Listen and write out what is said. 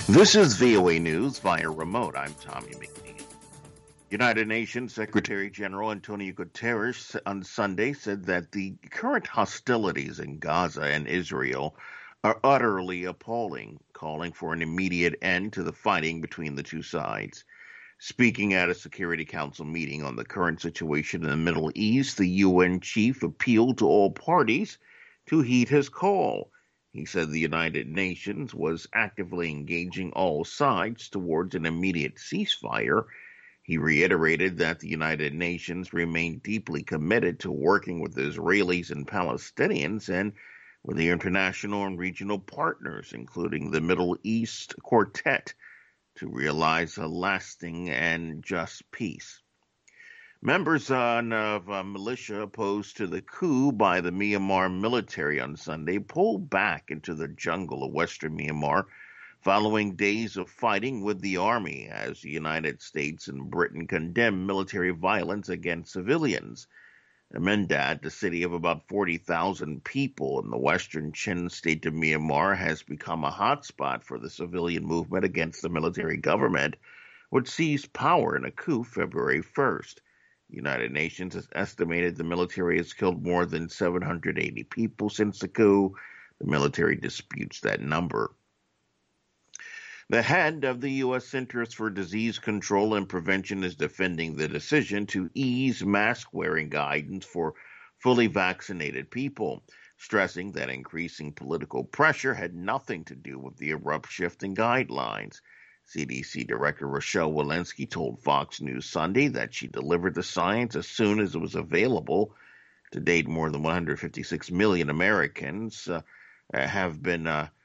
This is VOA News via remote. I'm Tommy McNeil. United Nations Secretary General Antonio Guterres on Sunday said that the current hostilities in Gaza and Israel are utterly appalling, calling for an immediate end to the fighting between the two sides. Speaking at a Security Council meeting on the current situation in the Middle East, the UN chief appealed to all parties to heed his call. He said the United Nations was actively engaging all sides towards an immediate ceasefire. He reiterated that the United Nations remained deeply committed to working with Israelis and Palestinians and with the international and regional partners, including the Middle East Quartet, to realize a lasting and just peace. Members of a militia opposed to the coup by the Myanmar military on Sunday pulled back into the jungle of western Myanmar following days of fighting with the army as the United States and Britain condemned military violence against civilians. Mendad, the city of about 40,000 people in the western Chin state of Myanmar, has become a hotspot for the civilian movement against the military government, which seized power in a coup February 1st. The United Nations has estimated the military has killed more than 780 people since the coup. The military disputes that number. The head of the U.S. Centers for Disease Control and Prevention is defending the decision to ease mask-wearing guidance for fully vaccinated people, stressing that increasing political pressure had nothing to do with the abrupt shift in guidelines. CDC Director Rochelle Walensky told Fox News Sunday that she delivered the science as soon as it was available. To date, more than 156 million Americans have been